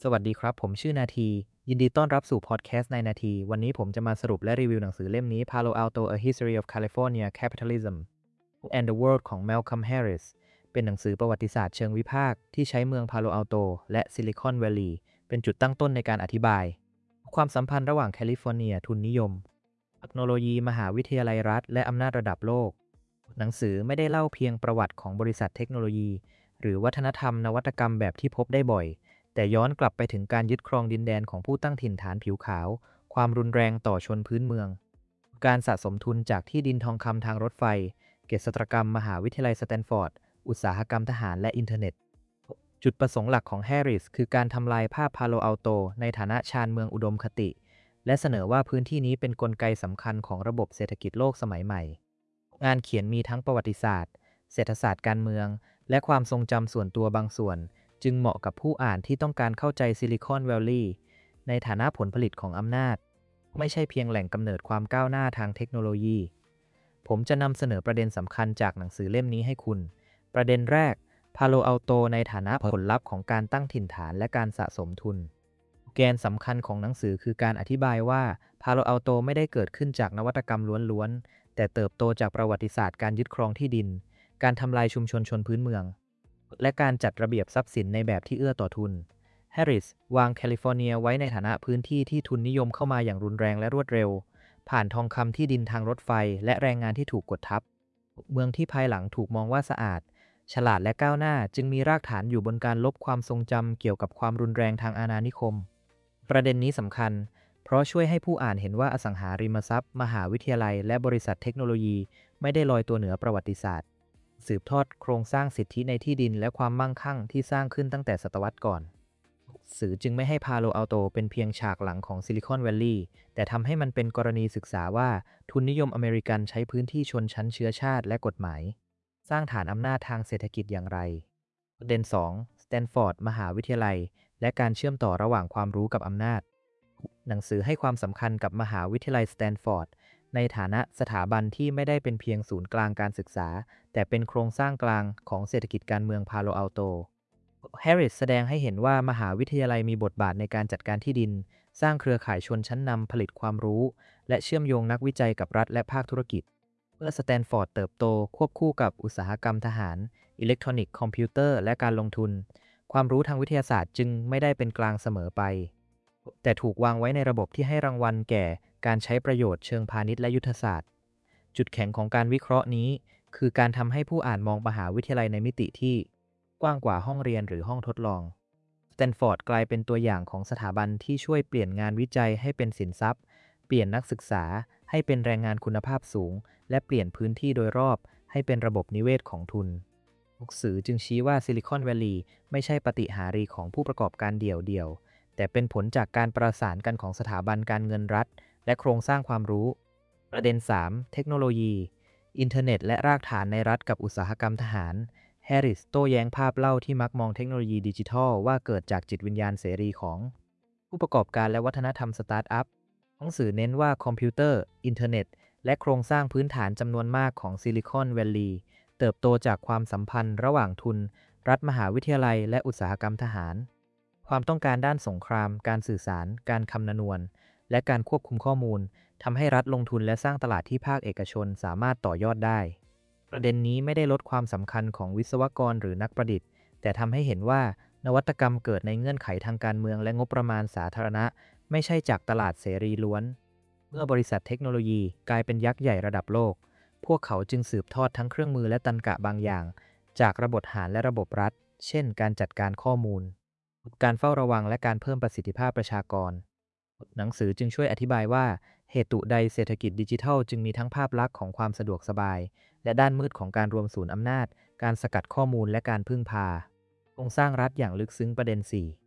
สวัสดีครับผมชื่อนาทียินดีต้อนรับสู่พอดแคสต์ในนาทีวันนี้ผมจะมาสรุปและรีวิวหนังสือเล่มนี้ Palo Alto: A History of California Capitalism and the World ของ Malcolm Harris เป็นหนังสือประวัติศาสตร์เชิงวิพากษ์ที่ใช้เมือง Palo Alto และ Silicon Valley เป็นจุดตั้งต้นในการอธิบายความสัมพันธ์ระหว่างแคลิฟอร์เนียทุนนิยมเทคโนโลยีมหาวิทยาลัยรัฐและอำนาจระดับโลกหนังสือไม่ได้เล่าเพียงประวัติของบริษัทเทคโนโลยีหรือวัฒนธรรมนวัตกรรมแบบที่พบได้บ่อย แต่ย้อนกลับไปถึงการยึดครองดินแดนของผู้ตั้งถิ่นฐานผิวขาว ความรุนแรงต่อชนพื้นเมือง การสะสมทุนจากที่ดินทองคำทางรถไฟ เกษตรกรรมมหาวิทยาลัยสแตนฟอร์ด อุตสาหกรรมทหารและอินเทอร์เน็ต จุดประสงค์หลักของแฮร์ริสคือการทำลายภาพพาโลอัลโตในฐานะชานเมืองอุดมคติ และเสนอว่าพื้นที่นี้เป็นกลไกสำคัญของระบบเศรษฐกิจโลกสมัยใหม่ งานเขียนมีทั้งประวัติศาสตร์เศรษฐศาสตร์การเมือง และความทรงจำส่วนตัวบางส่วน จึงเหมาะกับผู้อ่านที่ต้องการเข้าใจซิลิคอนแวลลีย์ในฐานะผลผลิตของอำนาจ ไม่ใช่เพียงแหล่งกำเนิดความก้าวหน้าทางเทคโนโลยี ผมจะนำเสนอประเด็นสำคัญจากหนังสือเล่มนี้ให้คุณ ประเด็นแรก พาโลอัลโตในฐานะผลลัพธ์ของการตั้งถิ่นฐานและการสะสมทุน แกนสำคัญของหนังสือคือการอธิบายว่าพาโลอัลโตไม่ได้เกิดขึ้นจากนวัตกรรมล้วนๆ แต่เติบโตจากประวัติศาสตร์การยึดครองที่ดิน การทำลายชุมชนชนพื้นเมือง และการจัดระเบียบทรัพย์สินในแบบที่เอื้อต่อทุน แฮร์ริสวางแคลิฟอร์เนียไว้ในฐานะพื้นที่ที่ทุนนิยมเข้ามาอย่างรุนแรงและรวดเร็ว ผ่านทองคำที่ดินทางรถไฟและแรงงานที่ถูกกดทับ เมืองที่ภายหลังถูกมองว่าสะอาด ฉลาดและก้าวหน้าจึงมีรากฐานอยู่บนการลบความทรงจำเกี่ยวกับความรุนแรงทางอาณานิคม ประเด็นนี้สำคัญ เพราะช่วยให้ผู้อ่านเห็นว่าอสังหาริมทรัพย์ มหาวิทยาลัย และบริษัทเทคโนโลยีไม่ได้ลอยตัวเหนือประวัติศาสตร์ สืบทอดโครงสร้างสิทธิในที่ดินและความมั่งคั่งที่สร้างขึ้นตั้งแต่ศตวรรษก่อนสื่อจึงไม่ให้พาโลอัลโตเป็นเพียงฉากหลังของซิลิคอนแวลลีย์แต่ทำให้มันเป็นกรณีศึกษาว่าทุนนิยมอเมริกันใช้พื้นที่ชนชั้นเชื้อชาติและกฎหมายสร้างฐานอำนาจทางเศรษฐกิจอย่างไรประเด็น2สแตนฟอร์ดมหาวิทยาลัยและการเชื่อมต่อระหว่างความรู้กับอำนาจหนังสือให้ความสำคัญกับมหาวิทยาลัยสแตนฟอร์ดในฐานะสถาบันที่ไม่ได้เป็นเพียงศูนย์กลางการศึกษาแต่เป็นโครงสร้างกลางของเศรษฐกิจการเมืองพาโลอัลโตแฮร์ริสแสดงให้เห็นว่ามหาวิทยาลัยมีบทบาทในการจัดการที่ดินสร้างเครือข่ายชนชั้นนำผลิตความรู้และเชื่อมโยงนักวิจัยกับรัฐและภาคธุรกิจเมื่อสแตนฟอร์ดเติบโตควบคู่กับอุตสาหกรรมทหารอิเล็กทรอนิกส์คอมพิวเตอร์และการลงทุนความรู้ทางวิทยาศาสตร์จึงไม่ได้เป็นกลางเสมอไปแต่ถูกวางไว้ในระบบที่ให้รางวัลแก่การใช้ประโยชน์เชิงพาณิชย์และยุทธศาสตร์จุดแข็งของการวิเคราะห์นี้คือการทำให้ผู้อ่านมองมหาวิทยาลัยในมิติที่กว้างกว่าห้องเรียนหรือห้องทดลองสแตนฟอร์ดกลายเป็นตัวอย่างของสถาบันที่ช่วยเปลี่ยนงานวิจัยให้เป็นสินทรัพย์เปลี่ยนนักศึกษาให้เป็นแรงงานคุณภาพสูงและเปลี่ยนพื้นที่โดยรอบให้เป็นระบบนิเวศของทุนหนังสือจึงชี้ว่าซิลิคอนแวลลีย์ไม่ใช่ปฏิหาริย์ของผู้ประกอบการเดี่ยวๆแต่เป็นผลจากการประสานกันของสถาบันการเงินรัฐและโครงสร้างความรู้ประเด็น3เทคโนโลยีอินเทอร์เน็ตและรากฐานในรัฐกับอุตสาหกรรมทหารแฮร์ริสโต้แย้งภาพเล่าที่มักมองเทคโนโลยีดิจิทัลว่าเกิดจากจิตวิญญาณเสรีของผู้ประกอบการและวัฒนธรรมสตาร์ทอัพหนังสือเน้นว่าคอมพิวเตอร์อินเทอร์เน็ตและโครงสร้างพื้นฐานจำนวนมากของซิลิคอนแวลลีย์เติบโตจากความสัมพันธ์ระหว่างทุนรัฐมหาวิทยาลัยและอุตสาหกรรมทหารความต้องการด้านสงครามการสื่อสารการคำนวณและการควบคุมข้อมูลทำให้รัฐลงทุนและสร้างตลาดที่ภาคเอกชนสามารถต่อยอดได้ประเด็นนี้ไม่ได้ลดความสำคัญของวิศวกรหรือนักประดิษฐ์แต่ทำให้เห็นว่านวัตกรรมเกิดในเงื่อนไขทางการเมืองและงบประมาณสาธารณะไม่ใช่จากตลาดเสรีล้วนเมื่อบริษัทเทคโนโลยีกลายเป็นยักษ์ใหญ่ระดับโลกพวกเขาจึงสืบทอดทั้งเครื่องมือและตรรกะบางอย่างจากระบบหารและระบบรัฐเช่นการจัดการข้อมูลการเฝ้าระวังและการเพิ่มประสิทธิภาพประชากรหนังสือจึงช่วยอธิบายว่าเหตุใดเศรษฐกิจดิจิทัลจึงมีทั้งภาพลักษณ์ของความสะดวกสบายและด้านมืดของการรวมศูนย์อำนาจการสกัดข้อมูลและการพึ่งพาโครงสร้างรัฐอย่างลึกซึ้งประเด็น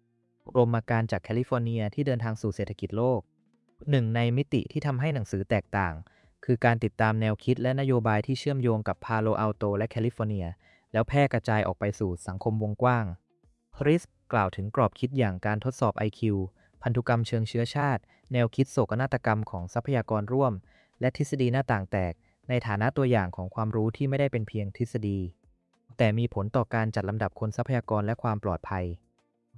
4รวมการจากแคลิฟอร์เนียที่เดินทางสู่เศรษฐกิจโลกหนึ่งในมิติที่ทำให้หนังสือแตกต่างคือการติดตามแนวคิดและนโยบายที่เชื่อมโยงกับพาโลอัลโตและแคลิฟอร์เนียแล้วแพร่กระจายออกไปสู่สังคมวงกว้างคริสกล่าวถึงกรอบคิดอย่างการทดสอบ IQ พันธุกรรมเชิงเชื้อชาติแนวคิดโศกนาฏกรรมของทรัพยากรร่วมและทฤษฎีหน้าต่างแตกในฐานะตัวอย่างของความรู้ที่ไม่ได้เป็นเพียงทฤษฎีแต่มีผลต่อการจัดลำดับคนทรัพยากรและความปลอดภัย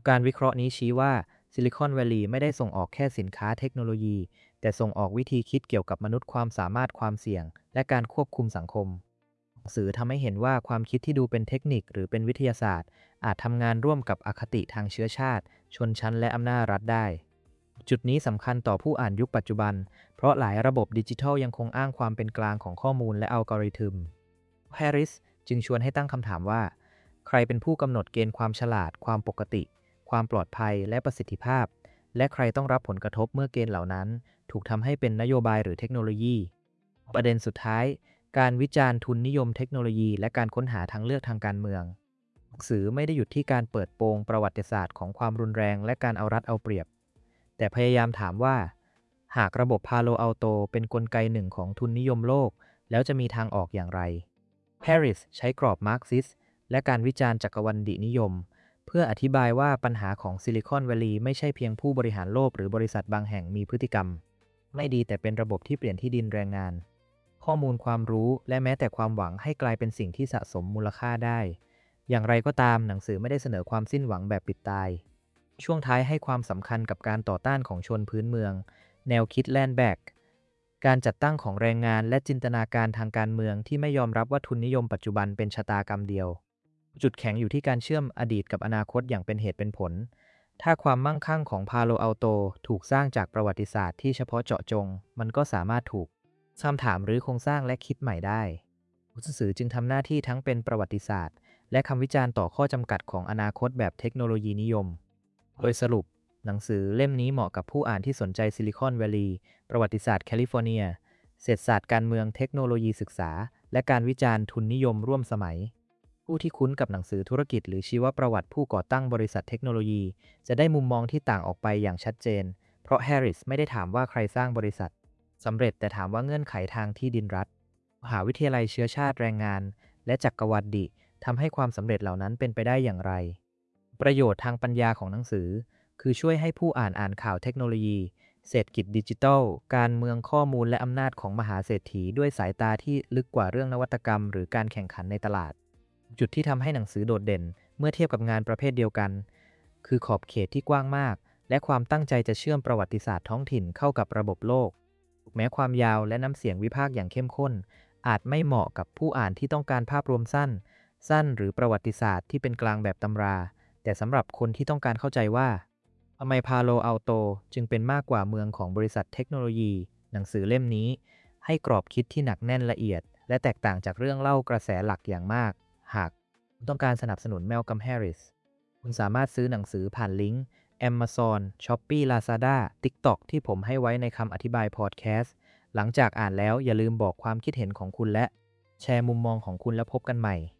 การวิเคราะห์นี้ชี้ว่าซิลิคอนแวลลีย์ไม่ได้ส่งออกแค่สินค้าเทคโนโลยีแต่ส่งออกวิธีคิดเกี่ยวกับมนุษย์ความสามารถความเสี่ยงและการควบคุมสังคมหนังสือทำให้เห็นว่าความคิดที่ดูเป็นเทคนิคหรือเป็นวิทยาศาสตร์อาจทำงานร่วมกับอคติทางเชื้อชาติชนชั้นและอำนาจรัฐได้จุดนี้สำคัญต่อผู้อ่านยุคปัจจุบันเพราะหลายระบบดิจิทัลยังคงอ้างความเป็นกลางของข้อมูลและอัลกอริทึมแฮร์ริสจึงชวนให้ตั้งคำถามว่าใครเป็นผู้กำหนดเกณฑ์ความฉลาดความปกติความปลอดภัยและประสิทธิภาพและใครต้องรับผลกระทบเมื่อเกณฑ์เหล่านั้นถูกทำให้เป็นนโยบายหรือเทคโนโลยีประเด็นสุดท้ายการวิจารณ์ทุนนิยมเทคโนโลยีและการค้นหาทางเลือกทางการเมืองหนังสือไม่ได้หยุดที่การเปิดโปงประวัติศาสตร์ของความรุนแรงและการเอารัดเอาเปรียบแต่พยายามถามว่าหากระบบพาโลอัลโตเป็นกลไกหนึ่งของทุนนิยมโลกแล้วจะมีทางออกอย่างไรแฮร์ริสใช้กรอบมาร์กซิสและการวิจารณ์จักรวรรดินิยมเพื่ออธิบายว่าปัญหาของซิลิคอนแวลลีย์ไม่ใช่เพียงผู้บริหารโลกหรือบริษัทบางแห่งมีพฤติกรรมไม่ดีแต่เป็นระบบที่เปลี่ยนที่ดินแรงงานข้อมูลความรู้และแม้แต่ความหวังให้กลายเป็นสิ่งที่สะสมมูลค่าได้อย่างไรก็ตามหนังสือไม่ได้เสนอความสิ้นหวังแบบปิดตายช่วงท้ายให้ความสำคัญกับการต่อต้านของชนพื้นเมืองแนวคิดแลนด์แบ็กการจัดตั้งของแรงงานและจินตนาการทางการเมืองที่ไม่ยอมรับว่าทุนนิยมปัจจุบันเป็นชะตากรรมเดียวจุดแข็งอยู่ที่การเชื่อมอดีตกับอนาคตอย่างเป็นเหตุเป็นผลถ้าความมั่งคั่งของพาโลอัลโตถูกสร้างจากประวัติศาสตร์ที่เฉพาะเจาะจงมันก็สามารถถูกคำถามหรือโครงสร้างและคิดใหม่ได้หนังสือจึงทำหน้าที่ทั้งเป็นประวัติศาสตร์และคำวิจารณ์ต่อข้อจำกัดของอนาคตแบบเทคโนโลยีนิยมโดยสรุปหนังสือเล่มนี้เหมาะกับผู้อ่านที่สนใจซิลิคอนแวลลีย์ประวัติศาสตร์แคลิฟอร์เนียเศรษฐศาสตร์การเมืองเทคโนโลยีศึกษาและการวิจารณ์ทุนนิยมร่วมสมัยผู้ที่คุ้นกับหนังสือธุรกิจหรือชีวประวัติผู้ก่อตั้งบริษัทเทคโนโลยีจะได้มุมมองที่ต่างออกไปอย่างชัดเจนเพราะแฮร์ริสไม่ได้ถามว่าใครสร้างบริษัทสำเร็จแต่ถามว่าเงื่อนไขทางที่ดินรัฐมหาวิทยาลัยเชื้อชาติแรงงานและจักรวรรดิทำให้ความสำเร็จเหล่านั้นเป็นไปได้อย่างไรประโยชน์ทางปัญญาของหนังสือคือช่วยให้ผู้อ่านข่าวเทคโนโลยีเศรษฐกิจดิจิทัลการเมืองข้อมูลและอำนาจของมหาเศรษฐีด้วยสายตาที่ลึกกว่าเรื่องนวัตกรรมหรือการแข่งขันในตลาดจุดที่ทำให้หนังสือโดดเด่นเมื่อเทียบกับงานประเภทเดียวกันคือขอบเขตที่กว้างมากและความตั้งใจจะเชื่อมประวัติศาสตร์ท้องถิ่นเข้ากับระบบโลกแม้ความยาวและน้ำเสียงวิพากษ์อย่างเข้มข้นอาจไม่เหมาะกับผู้อ่านที่ต้องการภาพรวมสั้นหรือประวัติศาสตร์ที่เป็นกลางแบบตำราแต่สำหรับคนที่ต้องการเข้าใจว่าทำไมพาโลอัลโตจึงเป็นมากกว่าเมืองของบริษัทเทคโนโลยีหนังสือเล่มนี้ให้กรอบคิดที่หนักแน่นละเอียดและแตกต่างจากเรื่องเล่ากระแสหลักอย่างมากหากคุณต้องการสนับสนุนแมลคัม แฮร์ริสคุณสามารถซื้อหนังสือผ่านลิงก์ Amazon Shopee Lazada TikTok ที่ผมให้ไว้ในคำอธิบายพอดแคสต์หลังจากอ่านแล้วอย่าลืมบอกความคิดเห็นของคุณและแชร์มุมมองของคุณแล้วพบกันใหม่